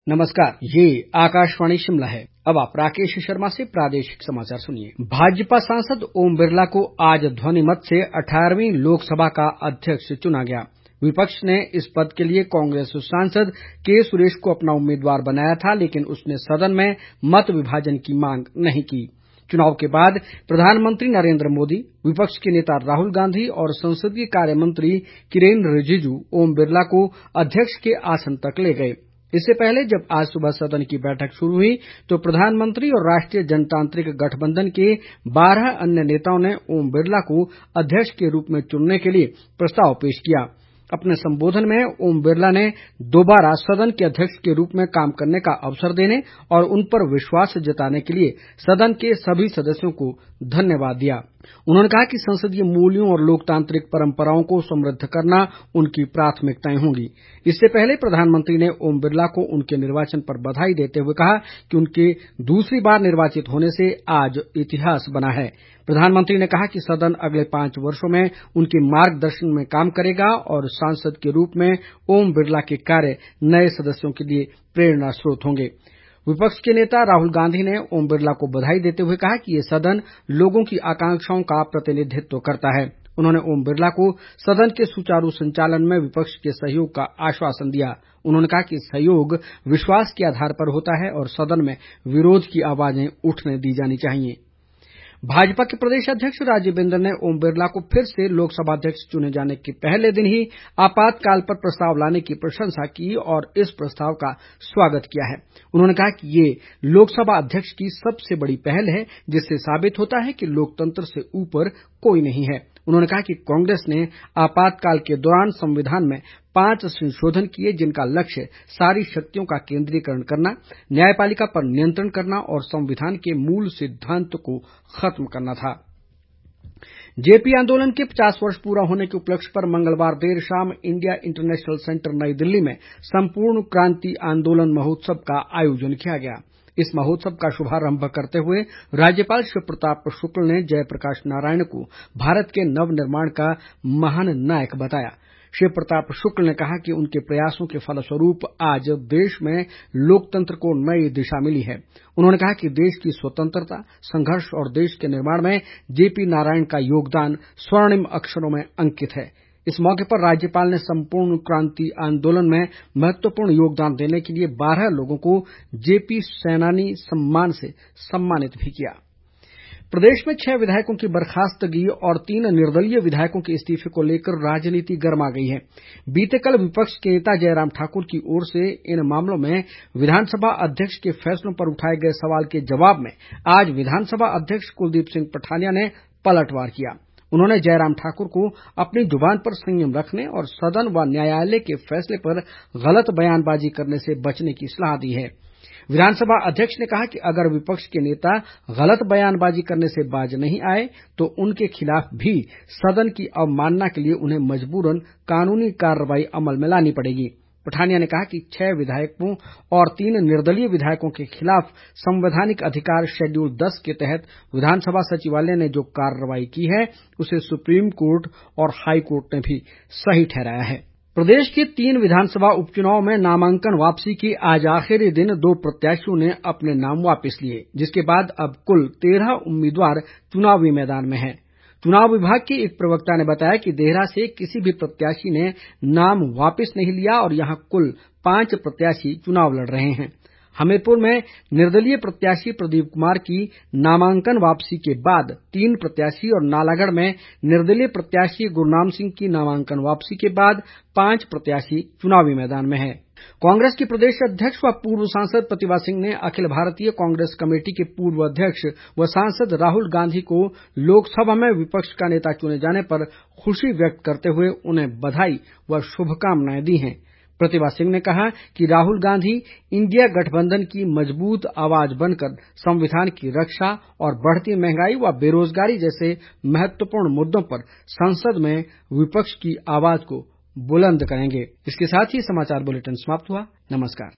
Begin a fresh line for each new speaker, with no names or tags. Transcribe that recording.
नमस्कार, ये आकाशवाणी शिमला है। अब आप राकेश शर्मा से प्रादेशिक समाचार सुनिए। भाजपा सांसद ओम बिरला को आज ध्वनिमत से 18वीं लोकसभा का अध्यक्ष चुना गया। विपक्ष ने इस पद के लिए कांग्रेस सांसद के सुरेश को अपना उम्मीदवार बनाया था, लेकिन उसने सदन में मत विभाजन की मांग नहीं की। चुनाव के बाद प्रधानमंत्री नरेंद्र मोदी, विपक्ष के नेता राहुल गांधी और संसदीय कार्य मंत्री किरेन रिजिजू ओम बिरला को अध्यक्ष के आसन तक ले गए। इससे पहले जब आज सुबह सदन की बैठक शुरू हुई तो प्रधानमंत्री और राष्ट्रीय जनतांत्रिक गठबंधन के 12 अन्य नेताओं ने ओम बिरला को अध्यक्ष के रूप में चुनने के लिए प्रस्ताव पेश किया। अपने संबोधन में ओम बिरला ने दोबारा सदन के अध्यक्ष के रूप में काम करने का अवसर देने और उन पर विश्वास जताने के लिए सदन के सभी सदस्यों को धन्यवाद दिया। उन्होंने कहा कि संसदीय मूल्यों और लोकतांत्रिक परंपराओं को समृद्ध करना उनकी प्राथमिकताएं होंगी। इससे पहले प्रधानमंत्री ने ओम बिरला को उनके निर्वाचन पर बधाई देते हुए कहा कि उनके दूसरी बार निर्वाचित होने से आज इतिहास बना है। प्रधानमंत्री ने कहा कि सदन अगले 5 वर्षों में उनके मार्गदर्शन में काम करेगा और सांसद के रूप में ओम बिरला के कार्य नए सदस्यों के लिए प्रेरणा स्रोत होंगे। विपक्ष के नेता राहुल गांधी ने ओम बिरला को बधाई देते हुए कहा कि ये सदन लोगों की आकांक्षाओं का प्रतिनिधित्व करता है। उन्होंने ओम बिरला को सदन के सुचारू संचालन में विपक्ष के सहयोग का आश्वासन दिया। उन्होंने कहा कि सहयोग विश्वास के आधार पर होता है और सदन में विरोध की आवाजें उठने दी जानी चाहिए। भाजपा के प्रदेश अध्यक्ष राजीव बिंदल ने ओम बिरला को फिर से लोकसभा अध्यक्ष चुने जाने के पहले दिन ही आपातकाल पर प्रस्ताव लाने की प्रशंसा की और इस प्रस्ताव का स्वागत किया है। उन्होंने कहा कि ये लोकसभा अध्यक्ष की सबसे बड़ी पहल है, जिससे साबित होता है कि लोकतंत्र से ऊपर कोई नहीं है। उन्होंने कहा कि कांग्रेस ने आपातकाल के दौरान संविधान में 5 संशोधन किए, जिनका लक्ष्य सारी शक्तियों का केंद्रीकरण करना, न्यायपालिका पर नियंत्रण करना और संविधान के मूल सिद्धांत को खत्म करना था। जेपी आंदोलन के 50 वर्ष पूरा होने के उपलक्ष्य पर मंगलवार देर शाम इंडिया इंटरनेशनल सेंटर नई दिल्ली में संपूर्ण क्रांति आंदोलन महोत्सव का आयोजन किया गया। इस महोत्सव का शुभारंभ करते हुए राज्यपाल शिव प्रताप शुक्ल ने जयप्रकाश नारायण को भारत के नवनिर्माण का महान नायक बताया। शिव प्रताप शुक्ल ने कहा कि उनके प्रयासों के फलस्वरूप आज देश में लोकतंत्र को नई दिशा मिली है। उन्होंने कहा कि देश की स्वतंत्रता, संघर्ष और देश के निर्माण में जेपी नारायण का योगदान स्वर्णिम अक्षरों में अंकित है। इस मौके पर राज्यपाल ने संपूर्ण क्रांति आंदोलन में महत्वपूर्ण योगदान देने के लिए 12 लोगों को जेपी सेनानी सम्मान से सम्मानित भी किया। प्रदेश में 6 विधायकों की बर्खास्तगी और 3 निर्दलीय विधायकों के इस्तीफे को लेकर राजनीति गर्मा गई है। बीते कल विपक्ष के नेता जयराम ठाकुर की ओर से इन मामलों में विधानसभा अध्यक्ष के फैसलों पर उठाए गए सवाल के जवाब में आज विधानसभा अध्यक्ष कुलदीप सिंह पठानिया ने पलटवार किया। उन्होंने जयराम ठाकुर को अपनी जुबान पर संयम रखने और सदन व न्यायालय के फैसले पर गलत बयानबाजी करने से बचने की सलाह दी है। विधानसभा अध्यक्ष ने कहा कि अगर विपक्ष के नेता गलत बयानबाजी करने से बाज नहीं आए तो उनके खिलाफ भी सदन की अवमानना के लिए उन्हें मजबूरन कानूनी कार्रवाई अमल में लानी पड़ेगी। पठानिया ने कहा कि 6 विधायकों और 3 निर्दलीय विधायकों के खिलाफ संवैधानिक अधिकार शेड्यूल 10 के तहत विधानसभा सचिवालय ने जो कार्रवाई की है उसे सुप्रीम कोर्ट और हाई कोर्ट ने भी सही ठहराया है। प्रदेश के 3 विधानसभा उपचुनाव में नामांकन वापसी के आज आखिरी दिन 2 प्रत्याशियों ने अपने नाम वापस लिए, जिसके बाद अब कुल 13 उम्मीदवार चुनावी मैदान में हैं। चुनाव विभाग के एक प्रवक्ता ने बताया कि देहरा से किसी भी प्रत्याशी ने नाम वापस नहीं लिया और यहाँ कुल 5 प्रत्याशी चुनाव लड़ रहे हैं। हमीरपुर में निर्दलीय प्रत्याशी प्रदीप कुमार की नामांकन वापसी के बाद 3 प्रत्याशी और नालागढ़ में निर्दलीय प्रत्याशी गुरनाम सिंह की नामांकन वापसी के बाद 5 प्रत्याशी चुनावी मैदान में हैं। कांग्रेस के प्रदेश अध्यक्ष व पूर्व सांसद प्रतिभा सिंह ने अखिल भारतीय कांग्रेस कमेटी के पूर्व अध्यक्ष व सांसद राहुल गांधी को लोकसभा में विपक्ष का नेता चुने जाने पर खुशी व्यक्त करते हुए उन्हें बधाई व शुभकामनाएं दी हैं। प्रतिभा सिंह ने कहा कि राहुल गांधी इंडिया गठबंधन की मजबूत आवाज बनकर संविधान की रक्षा और बढ़ती महंगाई व बेरोजगारी जैसे महत्वपूर्ण मुद्दों पर संसद में विपक्ष की आवाज को बुलंद करेंगे। इसके साथ ही समाचार बुलेटिन समाप्त हुआ। नमस्कार।